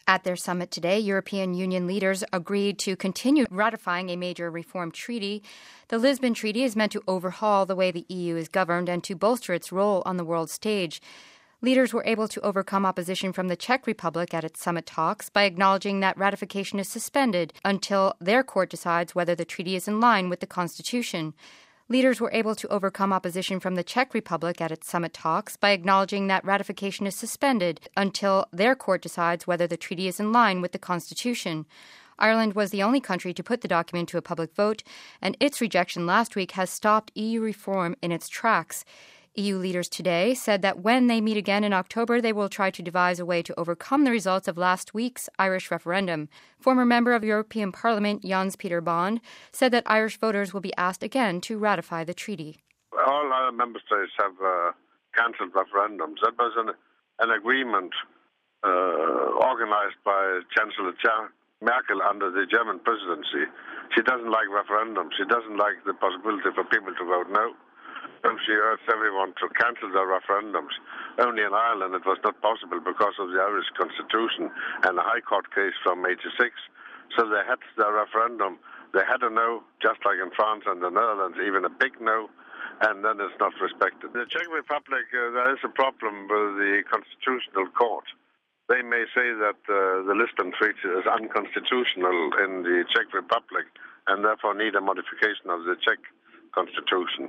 At their summit today, European Union leaders agreed to continue ratifying a major reform treaty. The Lisbon Treaty is meant to overhaul the way the EU is governed and to bolster its role on the world stage. Leaders were able to overcome opposition from the Czech Republic at its summit talks by acknowledging that ratification is suspended until their court decides whether the treaty is in line with the Constitution. Leaders were able to overcome opposition from the Czech Republic at its summit talks by acknowledging that ratification is suspended until their court decides whether the treaty is in line with the Constitution. Ireland was the only country to put the document to a public vote, and its rejection last week has stopped EU reform in its tracks. EU leaders today said that when they meet again in October, they will try to devise a way to overcome the results of last week's Irish referendum. Former member of European Parliament Jens Peter Bond said that Irish voters will be asked again to ratify the treaty. All other member states have cancelled referendums. That was an agreement organized by Chancellor Merkel under the German presidency. She doesn't like referendums. She doesn't like the possibility for people to vote no. So she urged everyone to cancel their referendums. Only in Ireland it was not possible because of the Irish Constitution and the High Court case from '86. So they had their referendum. They had a no, just like in France and the Netherlands, even a big no, and then it's not respected. In the Czech Republic, there is a problem with the Constitutional Court. They may say that the Lisbon Treaty is unconstitutional in the Czech Republic and therefore need a modification of the Czech Constitution.